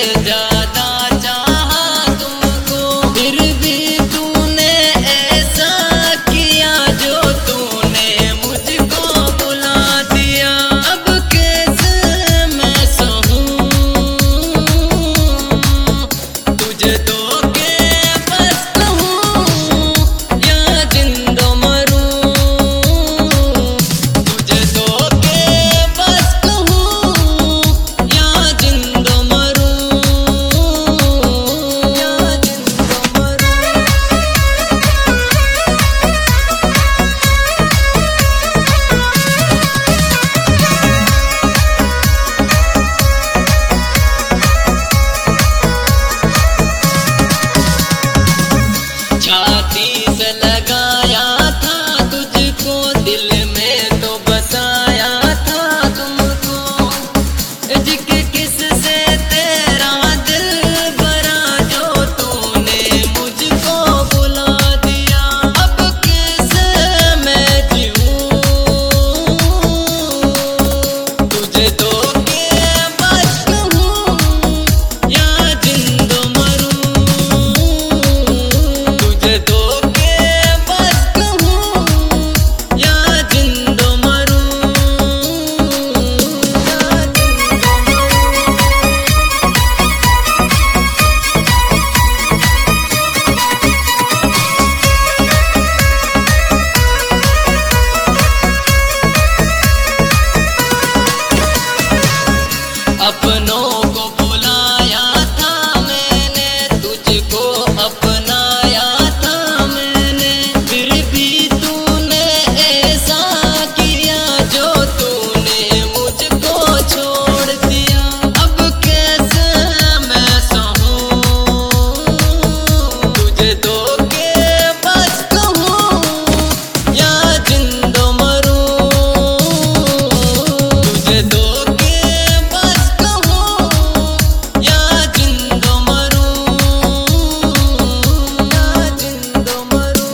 ज्यादा चाहा तुमको, फिर भी तूने ऐसा किया जो तूने मुझको बुला दिया। अब कैसे मैं सहूं तुझे दो के बस कहूं या जिंदा मरूं, तुझे दो के बस कहूं या जिंदा मरूं, या जिंदा मरूं। छाती से लगाया था तुझको, दिल में तो बसाया था तुमको, इश्क किससे तेरा दिल भरा जो तूने मुझको बुला दिया। अब कैसे मैं जीऊं तुझे दो के बस कहूं या जिंदा मरूं, तुझे दो के बस कहूं या जिंदा मरूं, या जिंदा मरूं। अपनों को बुलाया था मैंने, तुझको अपनाया था मैंने, फिर भी तूने ऐसा किया जो तूने मुझको छोड़ दिया। अब कैसे मैं सहूं तुझे दो के बस कहूं या जिंदा मरूं, तुझे दो के बस कहूं या जिंदा मरूं, या जिंदा मरूं।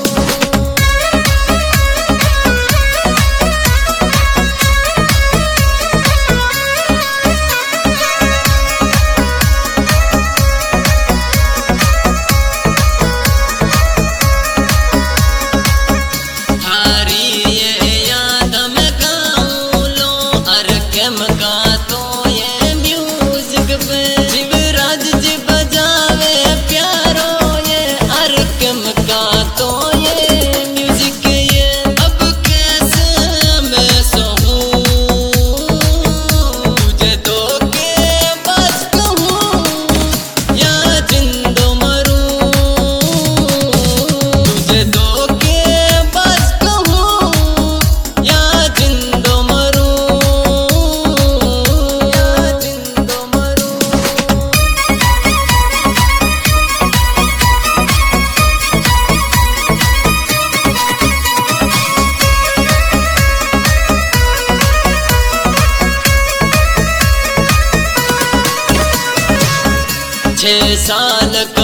थारी ये याद में गाऊं लो, अरकम का तो ये म्यूजिक पे शिवराज जी बजावे प्यारो, ये अरकम का तो ये म्यूजिक ये। अब कैसे मैं सहूं तुझे दो के बस कहूं या जिंदा मरूं, तुझे दो के बस कहूं या जिंदा मरूं, या जिंदा मरूं। छह साल का